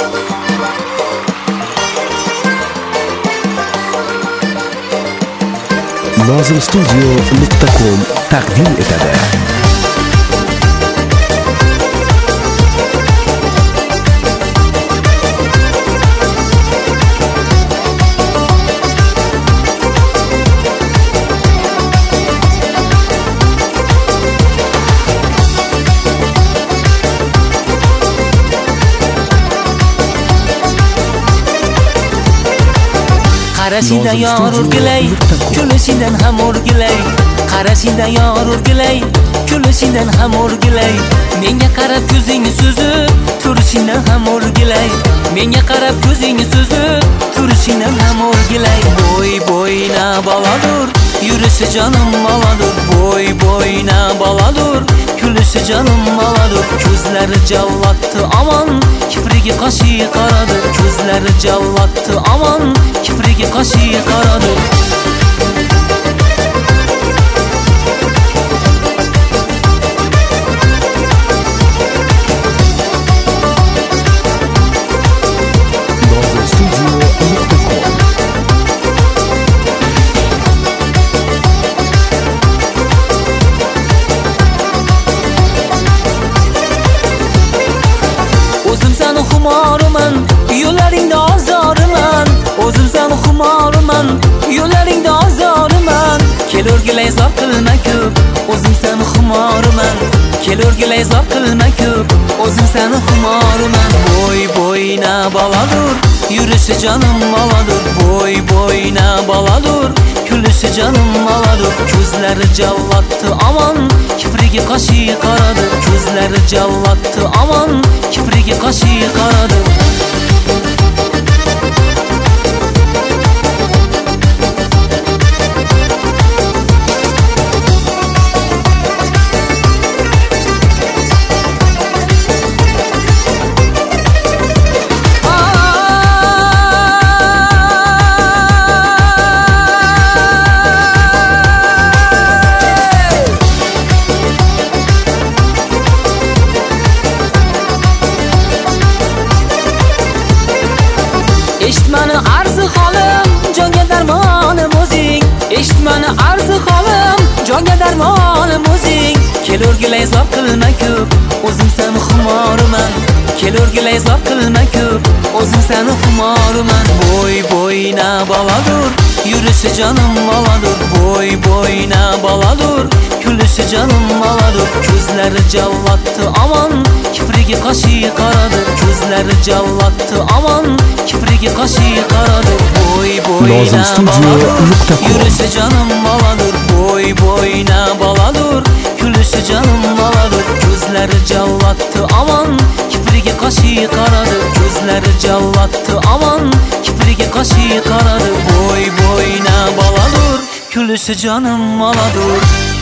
Nozimstudio.com taqdim etadi. Qarashidan yor urgilay, kulishidan ham urgilay. Qarashidan yor urgilay, kulishidan ham urgilay. Menga qarab ko'zingni suzib, turishidan ham urgilay. Menga qarab ko'zingni suzib, turishidan ham urgilay. Boy boyna baladur, yurishi jonim maladur. Boy boyna baladur, kulishi jonim maladur. Ko'zlari jallatdi aman, kiprigi qashi qaradi. Ko'zlari jallatdi aman, kiprigi qashi qaradi. O'zim seni xumoriman, yo'llaringda ozoriman. O'zim seni xumoriman, yo'llaringda ozoriman. Kel o'rgilay zor qilma ko'p, o'zim seni xumoriman. Kel o'rgilay zor qilma ko'p, o'zim seni xumoriman. Boy boyna baladur, yurishi jonim maladur. Boy boyna baladur, kulishi jonim maladur. Ko'zlari jallatdi aman, kiprigi qashi qaradi. Ko'zlari jallatdi aman, kiprigi qashi qaradi. Eshitmani arzi holim, jonga darmonim o'zing. Eshitmani arzi holim, jonga darmonim o'zing. Kel o'rgilay zor qilma ko'p, o'zim seni xumoriman. Kel o'rgilay zor qilma ko'p, o'zim seni xumoriman. Boy boyna baladur, yurishi jonim maladur. Boy boyna baladur, kulishi jonim maladur. Ko'zlari jallatdi aman, kiprigi qashi qaradi. Ko'zlari jallatdi aman, kiprigi qashi qaradi. Boy boyna baladur, yurishi jonim maladur. Boy boyna baladur, kulishi jonim maladur. Ko'zlari jallatdi aman, kiprigi qashi qaradi. Ko'zlari jallatdi aman, kiprigi qashi qaradi. Boy boyna baladur, kulishi jonim maladur.